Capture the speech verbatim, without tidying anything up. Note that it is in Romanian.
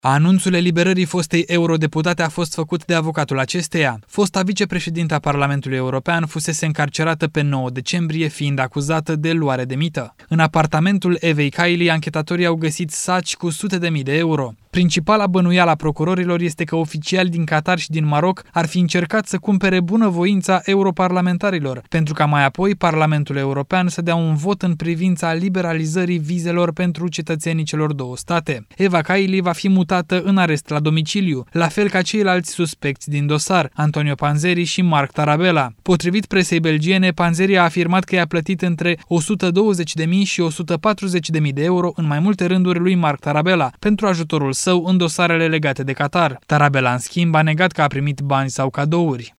Anunțul eliberării fostei eurodeputate a fost făcut de avocatul acesteia. Fosta vicepreședintă a Parlamentului European fusese încarcerată pe nouă decembrie, fiind acuzată de luare de mită. În apartamentul Evei Kaili, anchetatorii au găsit saci cu sute de mii de euro. Principala bănuială a procurorilor este că oficiali din Qatar și din Maroc ar fi încercat să cumpere bunăvoința europarlamentarilor, pentru ca mai apoi Parlamentul European să dea un vot în privința liberalizării vizelor pentru cetățenii celor două state. Eva Kaili va fi mutată în arest la domiciliu, la fel ca ceilalți suspecți din dosar, Antonio Panzeri și Marc Tarabella. Potrivit presei belgiene, Panzeri a afirmat că i-a plătit între o sută douăzeci de mii și o sută patruzeci de mii de euro în mai multe rânduri lui Marc Tarabella pentru ajutorul său în dosarele legate de Qatar. Tarabella, în schimb, a negat că a primit bani sau cadouri.